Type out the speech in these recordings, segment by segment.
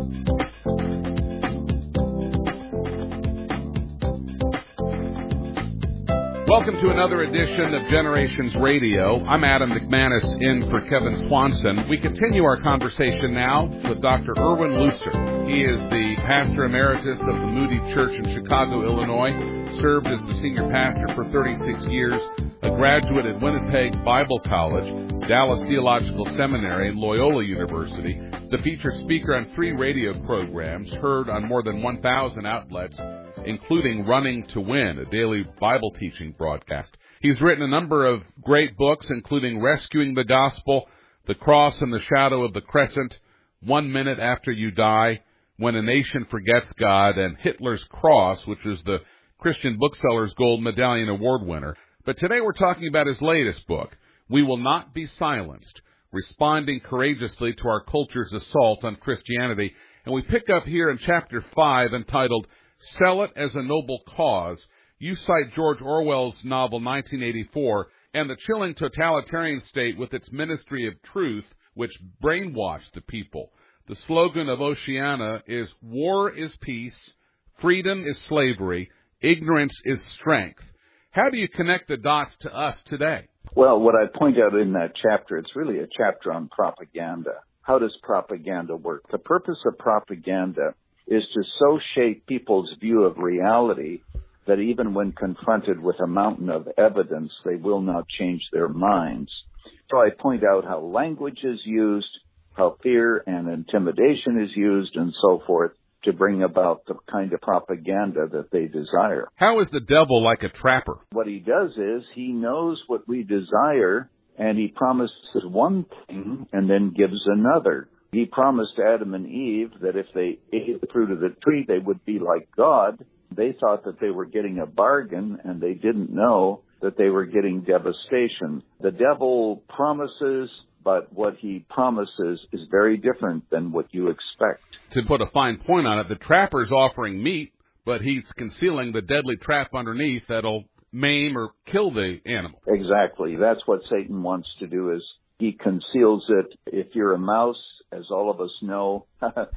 Welcome to another edition of Generations Radio. I'm Adam McManus in for Kevin Swanson. We continue our conversation now with Dr. Erwin Lutzer. He is the pastor emeritus of the Moody Church in Chicago, Illinois, served as the senior pastor for 36 years, a graduate at Winnipeg Bible College, Dallas Theological Seminary, and Loyola University, the featured speaker on 3 radio programs, heard on more than 1,000 outlets, including Running to Win, a daily Bible teaching broadcast. He's written a number of great books, including Rescuing the Gospel, The Cross and the Shadow of the Crescent, 1 Minute After You Die, When a Nation Forgets God, and Hitler's Cross, which is the Christian Bookseller's Gold Medallion Award winner. But today we're talking about his latest book, We Will Not Be Silenced, Responding Courageously to Our Culture's Assault on Christianity. And we pick up here in Chapter 5 entitled Sell It as a Noble Cause. You cite George Orwell's novel 1984 and the chilling totalitarian state with its ministry of truth, which brainwashed the people. The slogan of Oceana is, war is peace, freedom is slavery, ignorance is strength. How do you connect the dots to us today? Well, what I point out in that chapter, it's really a chapter on propaganda. How does propaganda work? The purpose of propaganda is to so shape people's view of reality that even when confronted with a mountain of evidence, they will not change their minds. So I point out how language is used, how fear and intimidation is used, and so forth, to bring about the kind of propaganda that they desire. How is the devil like a trapper? What he does is he knows what we desire, and he promises one thing and then gives another. He promised Adam and Eve that if they ate the fruit of the tree, they would be like God. They thought that they were getting a bargain, and they didn't know that they were getting devastation. The devil promises, but what he promises is very different than what you expect. To put a fine point on it, the trapper's offering meat, but he's concealing the deadly trap underneath that'll maim or kill the animal. Exactly. That's what Satan wants to do, is he conceals it. If you're a mouse, as all of us know,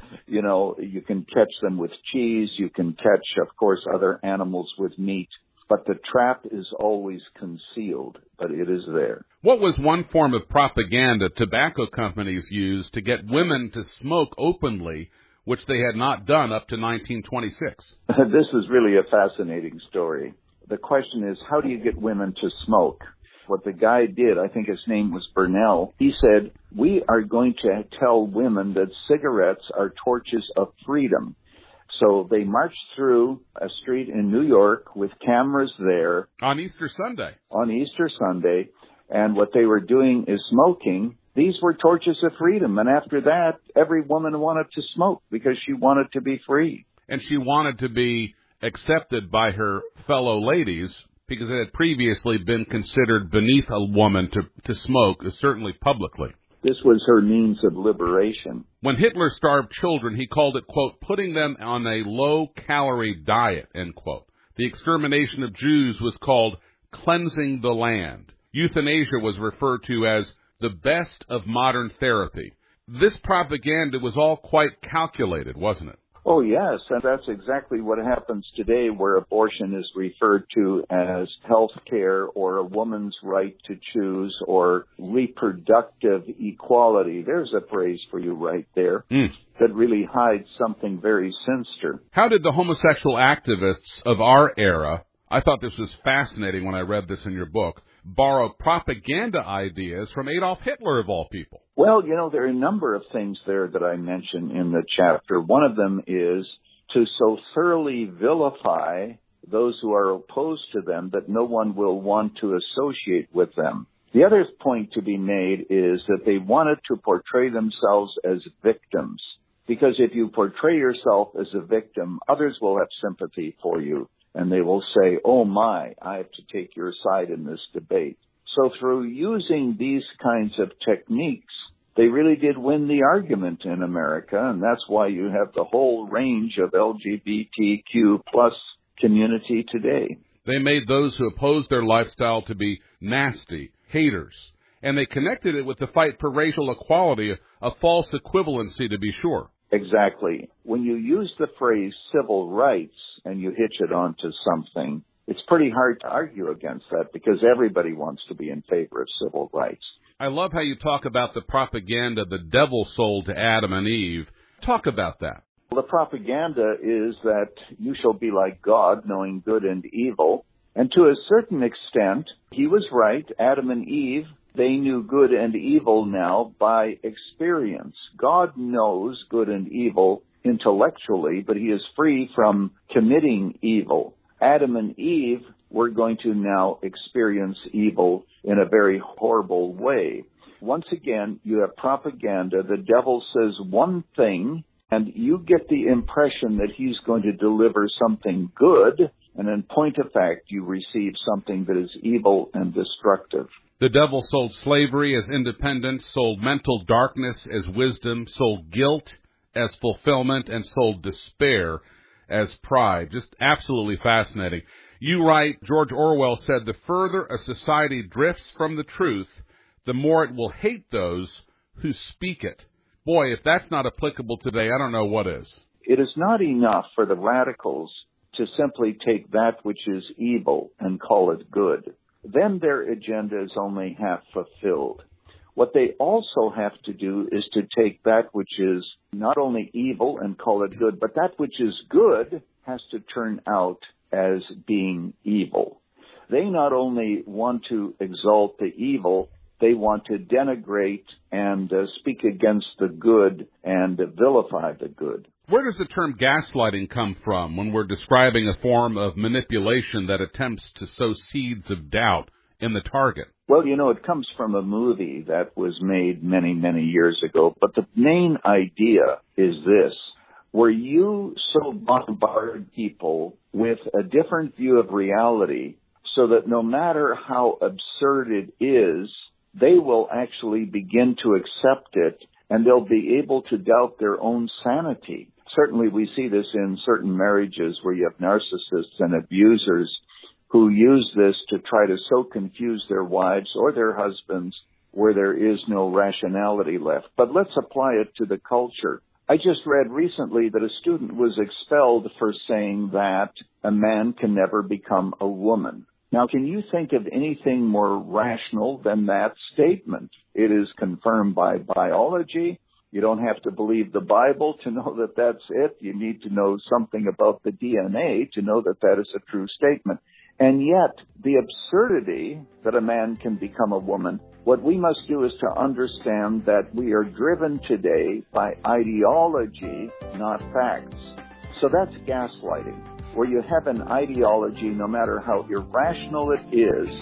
you can catch them with cheese. You can catch, of course, other animals with meat. But the trap is always concealed, but it is there. What was one form of propaganda tobacco companies used to get women to smoke openly, which they had not done up to 1926? This is really a fascinating story. The question is, how do you get women to smoke? What the guy did, I think his name was Burnell, he said, we are going to tell women that cigarettes are torches of freedom. So they marched through a street in New York with cameras there. On Easter Sunday. And what they were doing is smoking. These were torches of freedom. And after that, every woman wanted to smoke because she wanted to be free. And she wanted to be accepted by her fellow ladies, because it had previously been considered beneath a woman to smoke, certainly publicly. This was her means of liberation. When Hitler starved children, he called it, quote, putting them on a low-calorie diet, end quote. The extermination of Jews was called cleansing the land. Euthanasia was referred to as the best of modern therapy. This propaganda was all quite calculated, wasn't it? Oh, yes, and that's exactly what happens today, where abortion is referred to as health care or a woman's right to choose or reproductive equality. There's a phrase for you right there that really hides something very sinister. How did the homosexual activists of our era, I thought this was fascinating when I read this in your book, borrow propaganda ideas from Adolf Hitler, of all people? Well, there are a number of things there that I mention in the chapter. One of them is to so thoroughly vilify those who are opposed to them that no one will want to associate with them. The other point to be made is that they wanted to portray themselves as victims, because if you portray yourself as a victim, others will have sympathy for you. And they will say, oh my, I have to take your side in this debate. So through using these kinds of techniques, they really did win the argument in America. And that's why you have the whole range of LGBTQ plus community today. They made those who opposed their lifestyle to be nasty, haters. And they connected it with the fight for racial equality, a false equivalency to be sure. Exactly. When you use the phrase civil rights and you hitch it onto something, it's pretty hard to argue against that because everybody wants to be in favor of civil rights. I love how you talk about the propaganda the devil sold to Adam and Eve. Talk about that. The propaganda is that you shall be like God, knowing good and evil. And to a certain extent, he was right. Adam and Eve, they knew good and evil now by experience. God knows good and evil intellectually, but he is free from committing evil. Adam and Eve were going to now experience evil in a very horrible way. Once again, you have propaganda. The devil says one thing, and you get the impression that he's going to deliver something good, and in point of fact, you receive something that is evil and destructive. The devil sold slavery as independence, sold mental darkness as wisdom, sold guilt as fulfillment, and sold despair as pride. Just absolutely fascinating. You write, George Orwell said, the further a society drifts from the truth, the more it will hate those who speak it. Boy, if that's not applicable today, I don't know what is. It is not enough for the radicals to simply take that which is evil and call it good. Then their agenda is only half fulfilled. What they also have to do is to take that which is not only evil and call it good, but that which is good has to turn out as being evil. They not only want to exalt the evil, they want to denigrate and speak against the good and vilify the good. Where does the term gaslighting come from when we're describing a form of manipulation that attempts to sow seeds of doubt in the target? Well, it comes from a movie that was made many, many years ago. But the main idea is this. Where you so bombard people with a different view of reality so that no matter how absurd it is, they will actually begin to accept it and they'll be able to doubt their own sanity. Certainly we see this in certain marriages where you have narcissists and abusers who use this to try to so confuse their wives or their husbands where there is no rationality left. But let's apply it to the culture. I just read recently that a student was expelled for saying that a man can never become a woman. Now, can you think of anything more rational than that statement? It is confirmed by biology. You don't have to believe the Bible to know that that's it. You need to know something about the DNA to know that that is a true statement. And yet, the absurdity that a man can become a woman, what we must do is to understand that we are driven today by ideology, not facts. So that's gaslighting, where you have an ideology, no matter how irrational it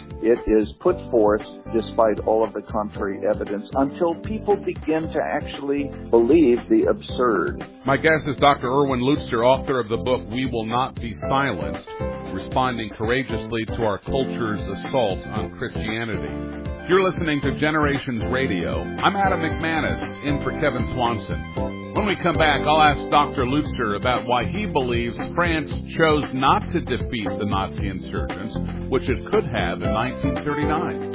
is put forth despite all of the contrary evidence until people begin to actually believe the absurd. My guest is Dr. Erwin Lutzer, author of the book We Will Not Be Silenced, Responding Courageously to Our Culture's Assault on Christianity. You're listening to Generations Radio. I'm Adam McManus, in for Kevin Swanson. When we come back, I'll ask Dr. Lutzer about why he believes France chose not to defeat the Nazi insurgents, which it could have in 1939.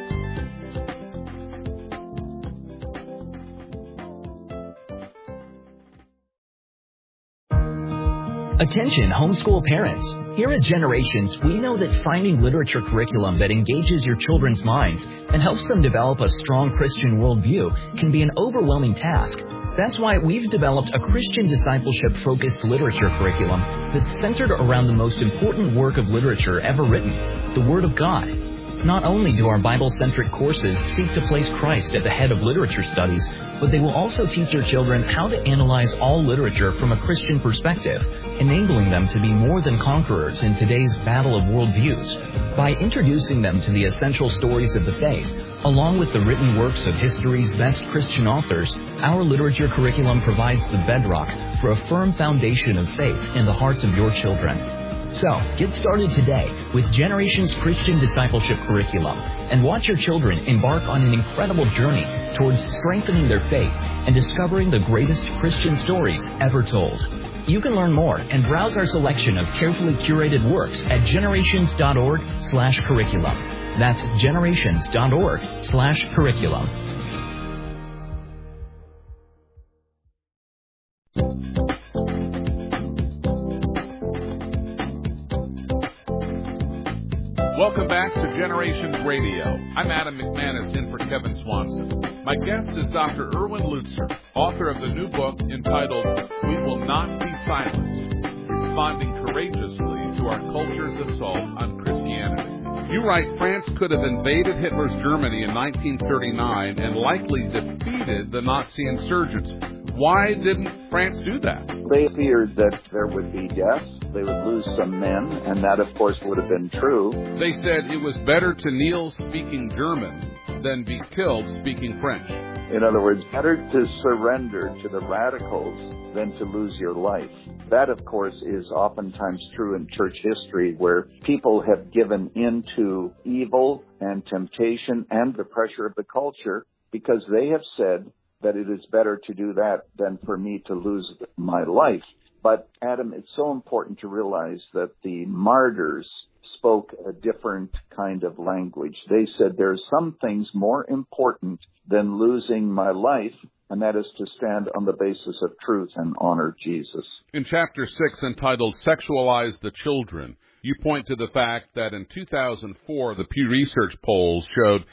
Attention, homeschool parents. Here at Generations, we know that finding literature curriculum that engages your children's minds and helps them develop a strong Christian worldview can be an overwhelming task. That's why we've developed a Christian discipleship-focused literature curriculum that's centered around the most important work of literature ever written, the Word of God. Not only do our Bible-centric courses seek to place Christ at the head of literature studies, but they will also teach your children how to analyze all literature from a Christian perspective, enabling them to be more than conquerors in today's battle of worldviews. By introducing them to the essential stories of the faith, along with the written works of history's best Christian authors, our literature curriculum provides the bedrock for a firm foundation of faith in the hearts of your children. So, get started today with Generations Christian Discipleship Curriculum and watch your children embark on an incredible journey towards strengthening their faith and discovering the greatest Christian stories ever told. You can learn more and browse our selection of carefully curated works at generations.org/curriculum. That's generations.org/curriculum. Welcome back to Generations Radio. I'm Adam McManus in for Kevin Swanson. My guest is Dr. Erwin Lutzer, author of the new book entitled We Will Not Be Silenced, Responding Courageously to Our Culture's Assault on Christianity. You write France could have invaded Hitler's Germany in 1939 and likely defeated the Nazi insurgents. Why didn't France do that? They feared that there would be deaths, they would lose some men, and that, of course, would have been true. They said it was better to kneel speaking German than be killed speaking French. In other words, better to surrender to the radicals than to lose your life. That, of course, is oftentimes true in church history, where people have given in to evil and temptation and the pressure of the culture because they have said that it is better to do that than for me to lose my life. But, Adam, it's so important to realize that the martyrs spoke a different kind of language. They said there are some things more important than losing my life, and that is to stand on the basis of truth and honor Jesus. In Chapter 6, entitled Sexualize the Children, you point to the fact that in 2004, the Pew Research polls showed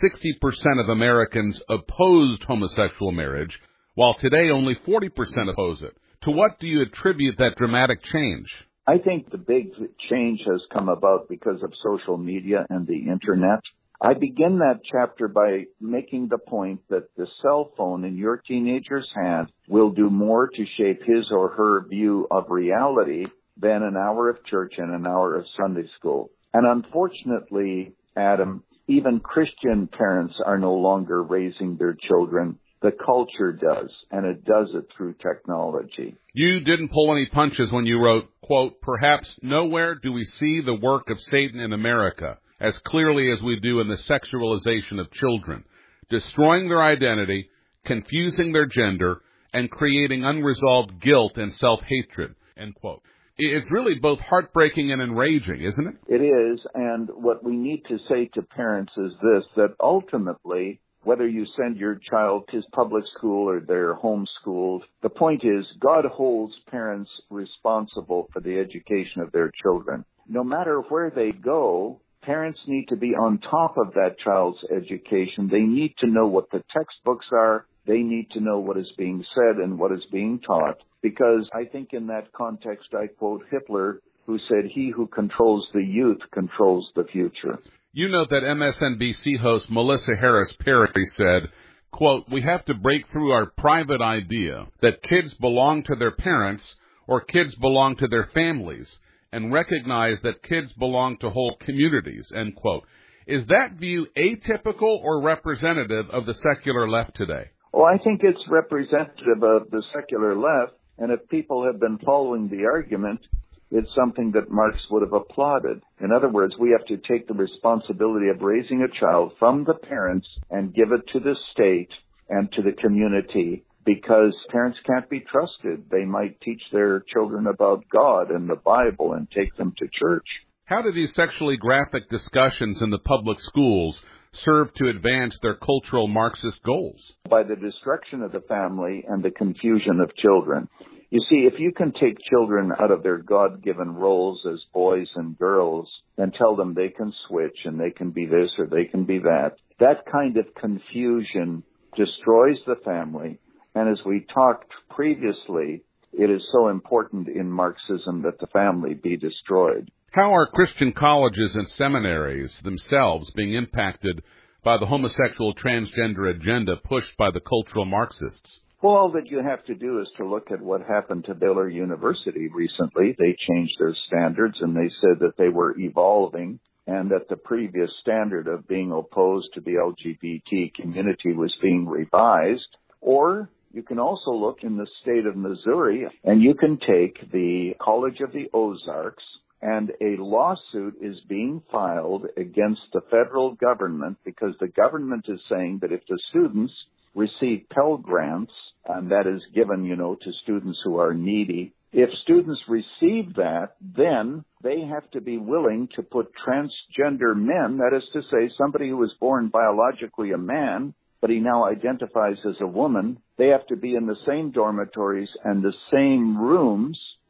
60% of Americans opposed homosexual marriage, while today only 40% oppose it. To what do you attribute that dramatic change? I think the big change has come about because of social media and the Internet. I begin that chapter by making the point that the cell phone in your teenager's hand will do more to shape his or her view of reality than an hour of church and an hour of Sunday school. And unfortunately, Adam, even Christian parents are no longer raising their children. The culture does, and it does it through technology. You didn't pull any punches when you wrote, quote, perhaps nowhere do we see the work of Satan in America as clearly as we do in the sexualization of children, destroying their identity, confusing their gender, and creating unresolved guilt and self-hatred, end quote. It's really both heartbreaking and enraging, isn't it? It is, and what we need to say to parents is this, that ultimately, whether you send your child to public school or they're homeschooled, the point is God holds parents responsible for the education of their children. No matter where they go, parents need to be on top of that child's education. They need to know what the textbooks are. They need to know what is being said and what is being taught. Because I think in that context, I quote Hitler, who said, "He who controls the youth controls the future." You note that MSNBC host Melissa Harris Perry said, quote, we have to break through our private idea that kids belong to their parents or kids belong to their families and recognize that kids belong to whole communities, end quote. Is that view atypical or representative of the secular left today? Well, I think it's representative of the secular left, and if people have been following the argument, it's something that Marx would have applauded. In other words, we have to take the responsibility of raising a child from the parents and give it to the state and to the community, because parents can't be trusted. They might teach their children about God and the Bible and take them to church. How do these sexually graphic discussions in the public schools serve to advance their cultural Marxist goals? By the destruction of the family and the confusion of children. You see, if you can take children out of their God-given roles as boys and girls and tell them they can switch and they can be this or they can be that, that kind of confusion destroys the family. And as we talked previously, it is so important in Marxism that the family be destroyed. How are Christian colleges and seminaries themselves being impacted by the homosexual transgender agenda pushed by the cultural Marxists? Well, all that you have to do is to look at what happened to Baylor University recently. They changed their standards and they said that they were evolving and that the previous standard of being opposed to the LGBT community was being revised. Or you can also look in the state of Missouri and you can take the College of the Ozarks, and a lawsuit is being filed against the federal government because the government is saying that if the students receive Pell Grants, and that is given, to students who are needy, if students receive that, then they have to be willing to put transgender men, that is to say somebody who was born biologically a man, but he now identifies as a woman, they have to be in the same dormitories and the same rooms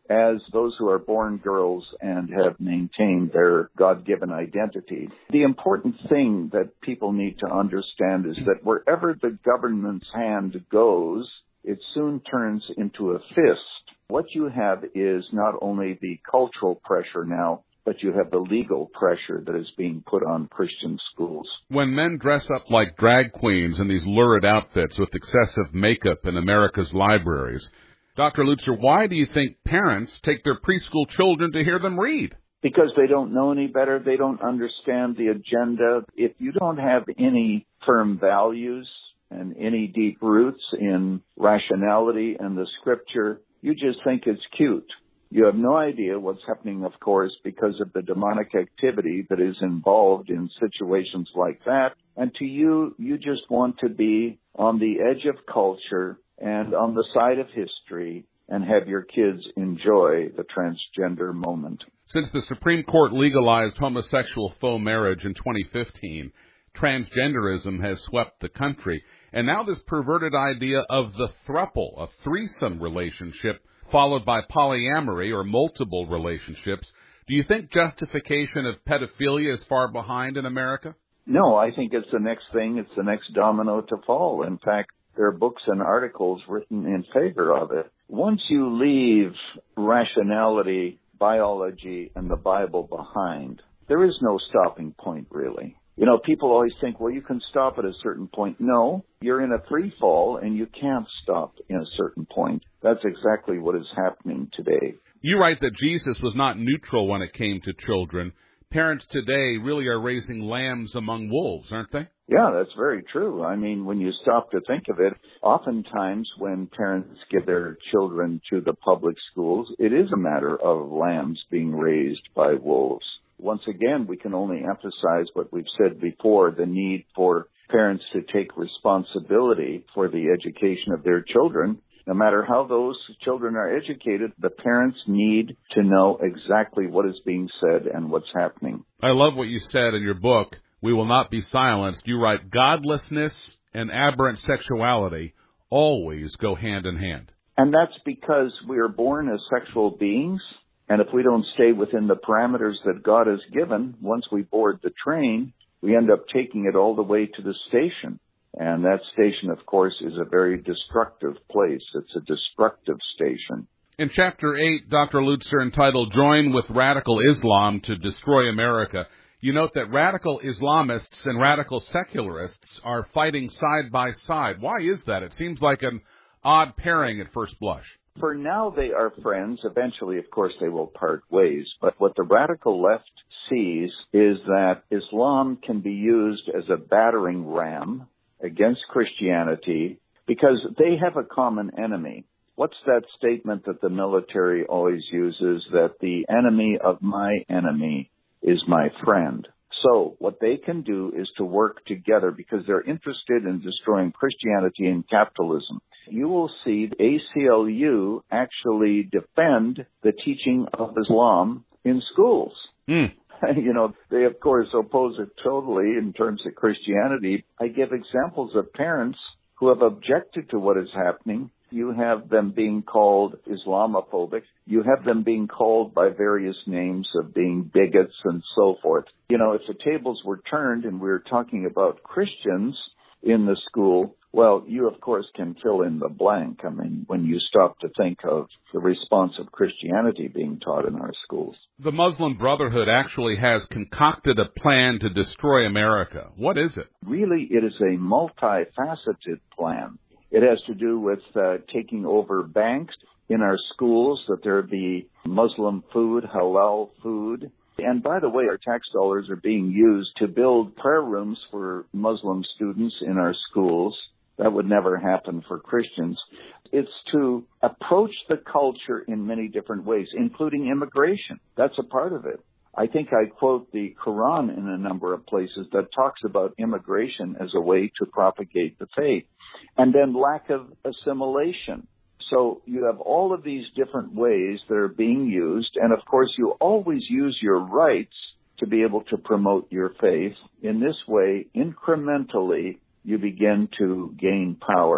as those who are born girls and have maintained their God-given identity. The important thing that people need to understand is that wherever the government's hand goes, it soon turns into a fist. What you have is not only the cultural pressure now, but you have the legal pressure that is being put on Christian schools. When men dress up like drag queens in these lurid outfits with excessive makeup in America's libraries, Dr. Lutzer, why do you think parents take their preschool children to hear them read? Because they don't know any better. They don't understand the agenda. If you don't have any firm values and any deep roots in rationality and the scripture, you just think it's cute. You have no idea what's happening, of course, because of the demonic activity that is involved in situations like that. And to you, you just want to be on the edge of culture and on the side of history and have your kids enjoy the transgender moment. Since the Supreme Court legalized homosexual faux marriage in 2015, transgenderism has swept the country. And now this perverted idea of the throuple, a threesome relationship, followed by polyamory or multiple relationships. Do you think justification of pedophilia is far behind in America? No, I think it's the next thing. It's the next domino to fall. In fact, there are books and articles written in favor of it. Once you leave rationality, biology, and the Bible behind, there is no stopping point, really. You know, people always think, well, you can stop at a certain point. No, you're in a free fall and you can't stop in a certain point. That's exactly what is happening today. You write that Jesus was not neutral when it came to children. Parents today really are raising lambs among wolves, aren't they? Yeah, that's very true. I mean, when you stop to think of it, oftentimes when parents give their children to the public schools, it is a matter of lambs being raised by wolves. Once again, we can only emphasize what we've said before, the need for parents to take responsibility for the education of their children. No matter how those children are educated, the parents need to know exactly what is being said and what's happening. I love what you said in your book, We Will Not Be Silenced. You write, godlessness and aberrant sexuality always go hand in hand. And that's because we are born as sexual beings. And if we don't stay within the parameters that God has given, once we board the train, we end up taking it all the way to the station. And that station, of course, is a very destructive place. It's a destructive station. In Chapter 8, Dr. Lutzer, entitled Join with Radical Islam to Destroy America, you note that radical Islamists and radical secularists are fighting side by side. Why is that? It seems like an odd pairing at first blush. For now, they are friends. Eventually, of course, they will part ways. But what the radical left sees is that Islam can be used as a battering ram against Christianity because they have a common enemy. What's that statement that the military always uses, that the enemy of my enemy is my friend? So what they can do is to work together because they're interested in destroying Christianity and capitalism. You will see the ACLU actually defend the teaching of Islam in schools. You know, they, of course, oppose it totally in terms of Christianity. I give examples of parents who have objected to what is happening. You have them being called Islamophobic. You have them being called by various names of being bigots and so forth. You know, if the tables were turned and we were talking about Christians in the school, well, you, of course, can fill in the blank. I mean, when you stop to think of the response of Christianity being taught in our schools. The Muslim Brotherhood actually has concocted a plan to destroy America. What is it? Really, it is a multifaceted plan. It has to do with taking over banks in our schools, that there be Muslim food, halal food. And by the way, our tax dollars are being used to build prayer rooms for Muslim students in our schools. That would never happen for Christians. It's to approach the culture in many different ways, including immigration. That's a part of it. I think I quote the Quran in a number of places that talks about immigration as a way to propagate the faith. And then lack of assimilation. So you have all of these different ways that are being used. And of course, you always use your rights to be able to promote your faith. In this way, incrementally, you begin to gain power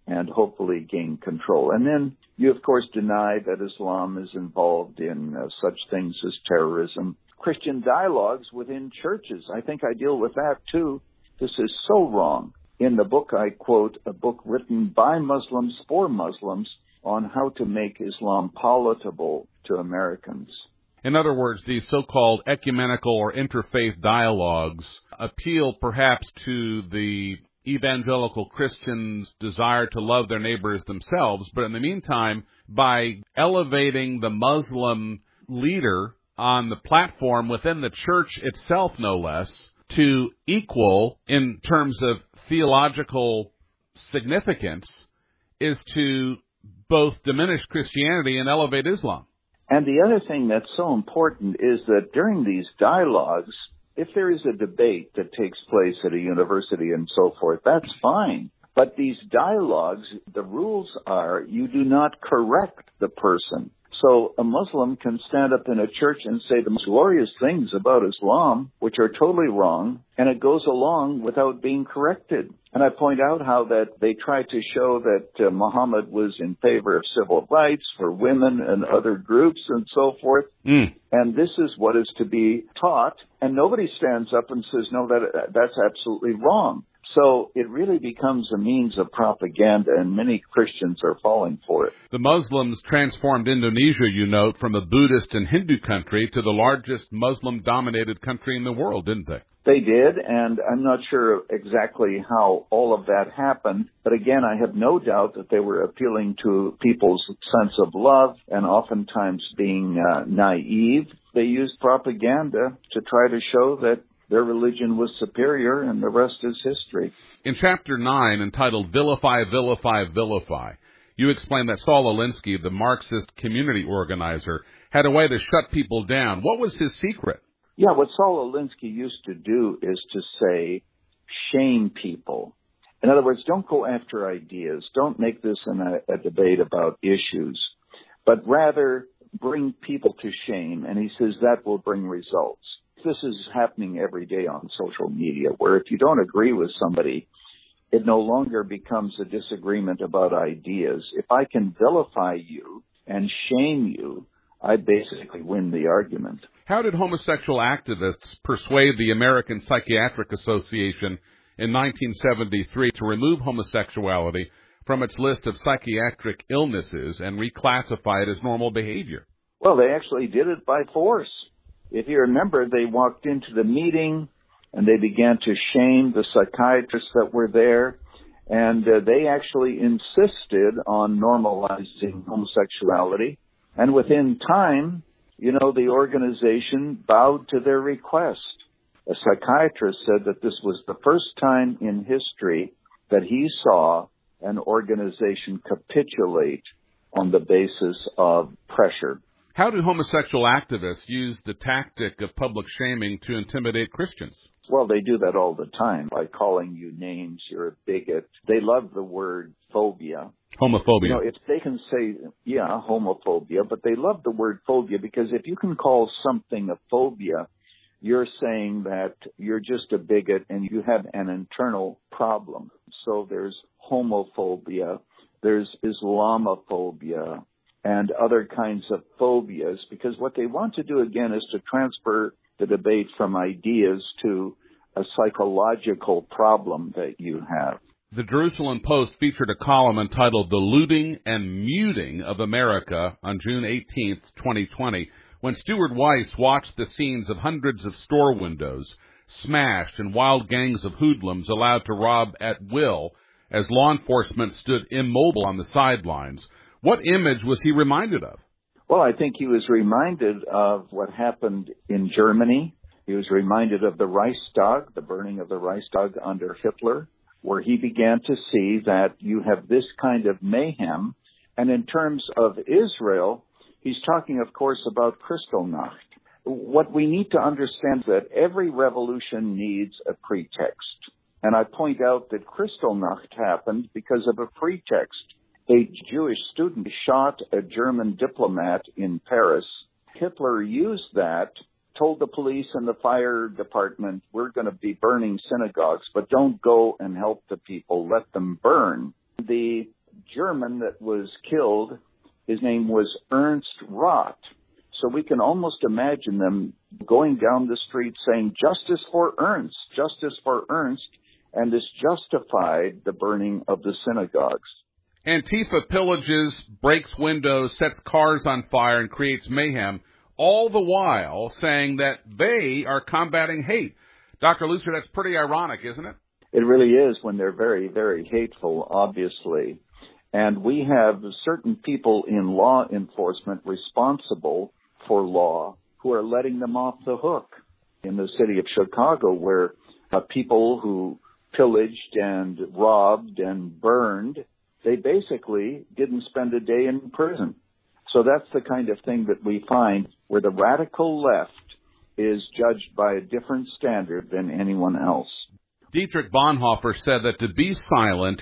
and hopefully gain control. And then you, of course, deny that Islam is involved in such things as terrorism. Christian dialogues within churches. I think I deal with that, too. This is so wrong. In the book, I quote a book written by Muslims for Muslims on how to make Islam palatable to Americans. In other words, these so-called ecumenical or interfaith dialogues appeal perhaps to the evangelical Christians' desire to love their neighbors themselves, but in the meantime, by elevating the Muslim leader on the platform within the church itself, no less, to equal in terms of theological significance, is to both diminish Christianity and elevate Islam. And the other thing that's so important is that during these dialogues, if there is a debate that takes place at a university and so forth, that's fine. But these dialogues, the rules are you do not correct the person. So a Muslim can stand up in a church and say the most glorious things about Islam, which are totally wrong, and it goes along without being corrected. And I point out how that they try to show that Muhammad was in favor of civil rights for women and other groups and so forth. And this is what is to be taught. And nobody stands up and says, no, that's absolutely wrong. So it really becomes a means of propaganda, and many Christians are falling for it. The Muslims transformed Indonesia, you note, from a Buddhist and Hindu country to the largest Muslim-dominated country in the world, didn't they? They did, and I'm not sure exactly how all of that happened. But again, I have no doubt that they were appealing to people's sense of love and oftentimes being naive. They used propaganda to try to show that their religion was superior, and the rest is history. In Chapter 9, entitled Vilify, Vilify, Vilify, you explain that Saul Alinsky, the Marxist community organizer, had a way to shut people down. What was his secret? Yeah, what Saul Alinsky used to do is to say, shame people. In other words, don't go after ideas. Don't make this a debate about issues, but rather bring people to shame. And he says that will bring results. This is happening every day on social media, where if you don't agree with somebody, it no longer becomes a disagreement about ideas. If I can vilify you and shame you, I basically win the argument. How did homosexual activists persuade the American Psychiatric Association in 1973 to remove homosexuality from its list of psychiatric illnesses and reclassify it as normal behavior? Well, they actually did it by force. If you remember, they walked into the meeting and they began to shame the psychiatrists that were there, and they actually insisted on normalizing homosexuality. And within time, the organization bowed to their request. A psychiatrist said that this was the first time in history that he saw an organization capitulate on the basis of pressure. How do homosexual activists use the tactic of public shaming to intimidate Christians? Well, they do that all the time by calling you names. You're a bigot. They love the word phobia. Homophobia. If they can say, homophobia, but they love the word phobia because if you can call something a phobia, you're saying that you're just a bigot and you have an internal problem. So there's homophobia, there's Islamophobia, and other kinds of phobias, because what they want to do, again, is to transfer the debate from ideas to a psychological problem that you have. The Jerusalem Post featured a column entitled The Looting and Muting of America on June 18th, 2020, when Stuart Weiss watched the scenes of hundreds of store windows smashed and wild gangs of hoodlums allowed to rob at will as law enforcement stood immobile on the sidelines. What image was he reminded of? Well, I think he was reminded of what happened in Germany. He was reminded of the Reichstag, the burning of the Reichstag under Hitler, where he began to see that you have this kind of mayhem. And in terms of Israel, he's talking, of course, about Kristallnacht. What we need to understand is that every revolution needs a pretext. And I point out that Kristallnacht happened because of a pretext. A Jewish student shot a German diplomat in Paris. Hitler used that, told the police and the fire department, we're going to be burning synagogues, but don't go and help the people, let them burn. The German that was killed, his name was Ernst Roth. So we can almost imagine them going down the street saying, justice for Ernst, and this justified the burning of the synagogues. Antifa pillages, breaks windows, sets cars on fire, and creates mayhem, all the while saying that they are combating hate. Dr. Lutzer, that's pretty ironic, isn't it? It really is when they're very, very hateful, obviously. And we have certain people in law enforcement responsible for law who are letting them off the hook. In the city of Chicago, where people who pillaged and robbed and burned, they basically didn't spend a day in prison. So that's the kind of thing that we find where the radical left is judged by a different standard than anyone else. Dietrich Bonhoeffer said that to be silent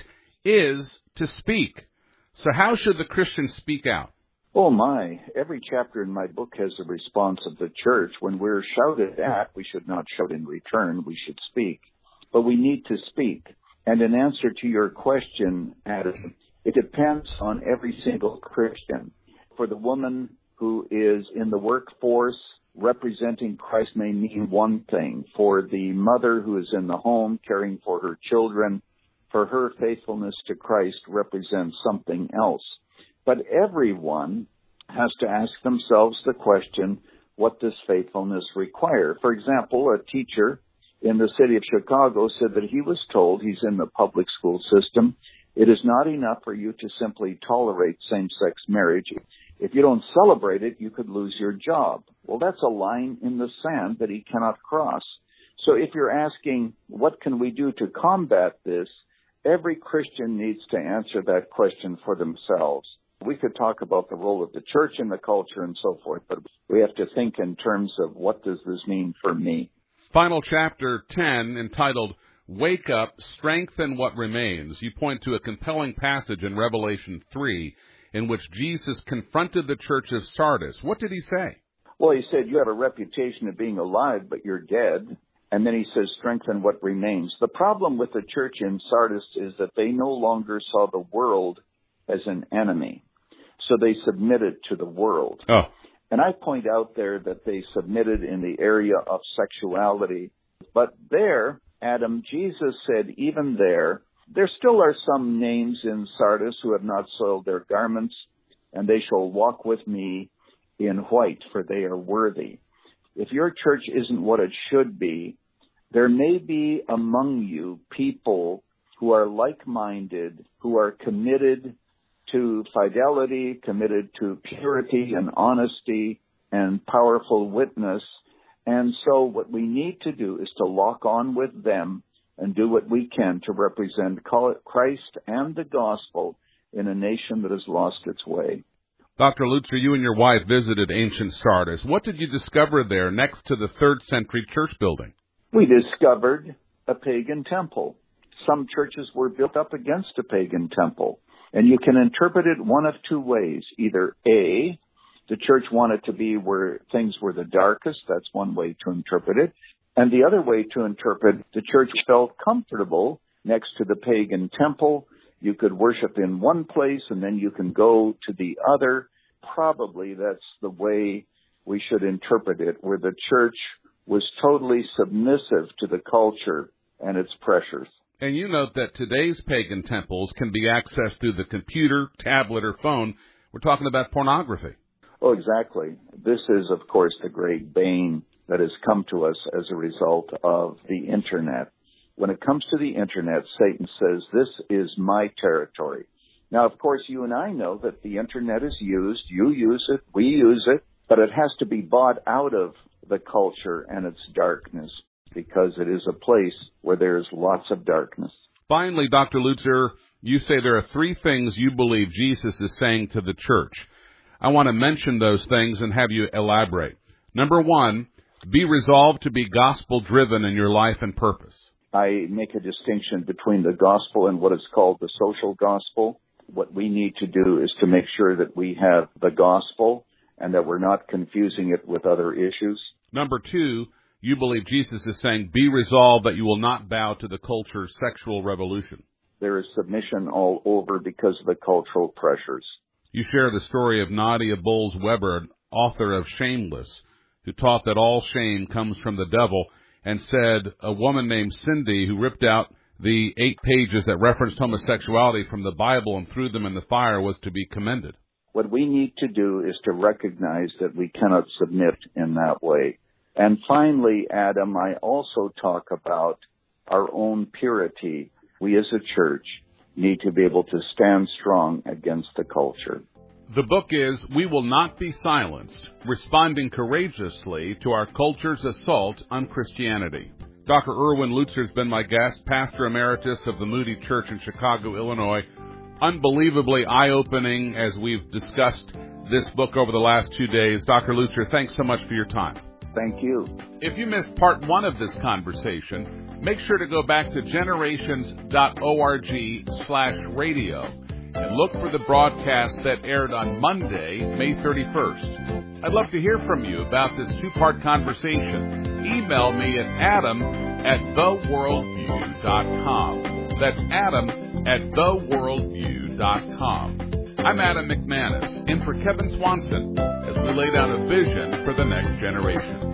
is to speak. So how should the Christian speak out? Oh my, every chapter in my book has a response of the church. When we're shouted at, we should not shout in return, we should speak. But we need to speak. And in answer to your question, Adam, it depends on every single Christian. For the woman who is in the workforce, representing Christ may mean one thing. For the mother who is in the home caring for her children, for her faithfulness to Christ represents something else. But everyone has to ask themselves the question, what does faithfulness require? For example, a teacher in the city of Chicago said that he was told, he's in the public school system, it is not enough for you to simply tolerate same-sex marriage. If you don't celebrate it, you could lose your job. Well, that's a line in the sand that he cannot cross. So if you're asking, what can we do to combat this? Every Christian needs to answer that question for themselves. We could talk about the role of the church in the culture and so forth, but we have to think in terms of what does this mean for me. Final chapter 10, entitled, Wake Up, Strengthen What Remains. You point to a compelling passage in Revelation 3 in which Jesus confronted the church of Sardis. What did he say? Well, he said, you have a reputation of being alive, but you're dead. And then he says, strengthen what remains. The problem with the church in Sardis is that they no longer saw the world as an enemy. So they submitted to the world. Oh. And I point out there that they submitted in the area of sexuality. But there, Adam, Jesus said, even there still are some names in Sardis who have not soiled their garments, and they shall walk with me in white, for they are worthy. If your church isn't what it should be, there may be among you people who are like-minded, who are committed to fidelity, committed to purity and honesty and powerful witness. And so what we need to do is to lock on with them and do what we can to represent Christ and the gospel in a nation that has lost its way. Dr. Lutzer, you and your wife visited ancient Sardis. What did you discover there next to the 3rd century church building? We discovered a pagan temple. Some churches were built up against a pagan temple. And you can interpret it one of two ways. Either A, the church wanted to be where things were the darkest. That's one way to interpret it. And the other way to interpret, the church felt comfortable next to the pagan temple. You could worship in one place and then you can go to the other. Probably that's the way we should interpret it, where the church was totally submissive to the culture and its pressures. And you note that today's pagan temples can be accessed through the computer, tablet, or phone. We're talking about pornography. Oh, exactly. This is, of course, the great bane that has come to us as a result of the Internet. When it comes to the Internet, Satan says, this is my territory. Now, of course, you and I know that the Internet is used. You use it. We use it. But it has to be bought out of the culture and its darkness, because it is a place where there's lots of darkness. Finally, Dr. Lutzer, you say there are 3 things you believe Jesus is saying to the church. I want to mention those things and have you elaborate. Number 1, be resolved to be gospel-driven in your life and purpose. I make a distinction between the gospel and what is called the social gospel. What we need to do is to make sure that we have the gospel and that we're not confusing it with other issues. Number 2, you believe Jesus is saying, be resolved that you will not bow to the culture's sexual revolution. there is submission all over because of the cultural pressures. You share the story of Nadia Bolz-Weber, author of Shameless, who taught that all shame comes from the devil, and said a woman named Cindy, who ripped out the 8 pages that referenced homosexuality from the Bible and threw them in the fire, was to be commended. What we need to do is to recognize that we cannot submit in that way. And finally, Adam, I also talk about our own purity. We as a church need to be able to stand strong against the culture. The book is We Will Not Be Silenced, Responding Courageously to Our Culture's Assault on Christianity. Dr. Erwin Lutzer has been my guest, pastor emeritus of the Moody Church in Chicago, Illinois. Unbelievably eye-opening as we've discussed this book over the last 2 days. Dr. Lutzer, thanks so much for your time. Thank you. If you missed part 1 of this conversation, make sure to go back to generations.org/radio and look for the broadcast that aired on Monday, May 31st. I'd love to hear from you about this 2-part conversation. Email me at adam@theworldview.com. That's adam@theworldview.com. I'm Adam McManus, in for Kevin Swanson, as we lay down a vision for the next generation.